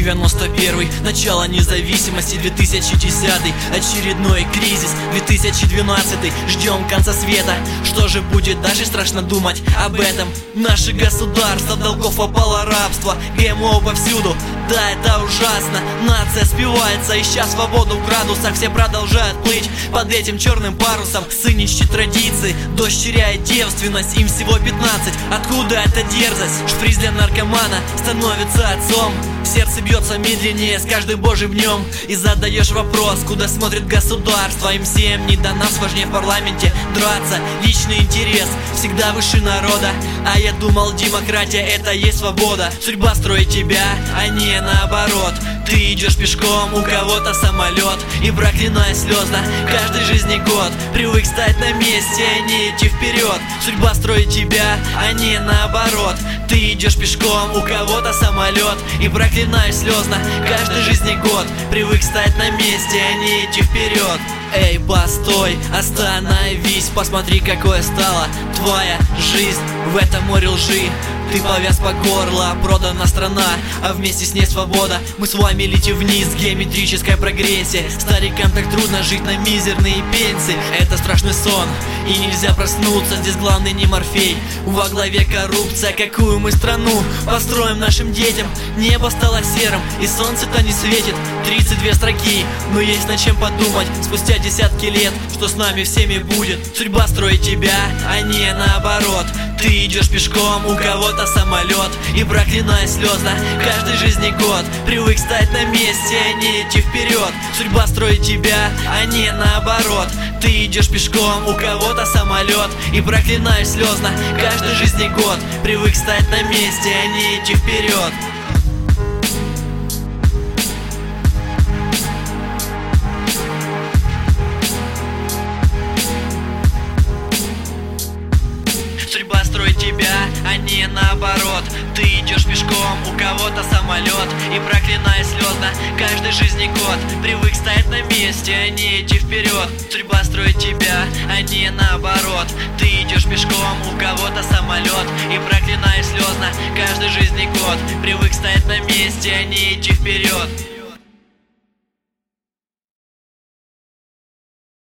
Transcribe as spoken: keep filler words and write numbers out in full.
девяносто первый, начало независимости, две тысячи десятый, очередной кризис, две тысячи двенадцатый, ждем конца света. Что же будет дальше, страшно думать об этом. Наше государство долгов опало рабство, ГМО повсюду, да, это ужасно. Нация спивается, ища свободу в градусах. Все продолжают плыть под этим черным парусом. Сын ищет традиции, дочь теряет девственность. Им всего пятнадцать, откуда эта дерзость? Шприц для наркомана становится отцом. Сердце бьется медленнее с каждым божьим днем. И задаешь вопрос, куда смотрит государство. Им всем не до нас, важнее в парламенте драться. Личный интерес всегда выше народа. А я думал, демократия это есть свобода. Судьба строит тебя, а не наоборот. Ты идешь пешком, у кого-то самолет. И проклиная слезно каждый жизни год. Привык стать на месте, а не идти вперед. Судьба строит тебя, а не наоборот. Ты идешь пешком, у кого-то самолет. И проклиная слезно каждый жизни год. Привык стать на месте, а не идти вперед. Эй, постой, остановись, посмотри, какое стала твоя жизнь в этом море лжи. Ты повяз по горло, продана страна, а вместе с ней свобода. Мы с вами летим вниз, геометрическая прогрессия. Старикам так трудно жить на мизерные пенсии. Это страшный сон, и нельзя проснуться. Здесь главный не Морфей, во главе коррупция. Какую мы страну построим нашим детям? Небо стало серым, и солнце-то не светит. Тридцать две строки, но есть над чем подумать. Спустя десятки лет, что с нами всеми будет. Судьба строит тебя, а не наоборот. Ты идешь пешком, у кого-то самолет. И проклиная слезно каждый жизни год. Привык стать на месте, а не идти вперед. Судьба строит тебя, а не наоборот. Ты идешь пешком, у кого-то самолет. И проклиная слезно каждый жизни год. Привык стать на месте, а не идти вперед. Судьба строит тебя, а не наоборот. Ты идешь пешком, у кого-то самолет. И проклиная слезно каждый жизни год. Привык стоять на месте, а не идти вперед. Судьба строит тебя, а не наоборот. Ты идешь пешком, у кого-то самолет. И проклиная слезно каждый жизни год. Привык стоять на месте, а не идти вперед.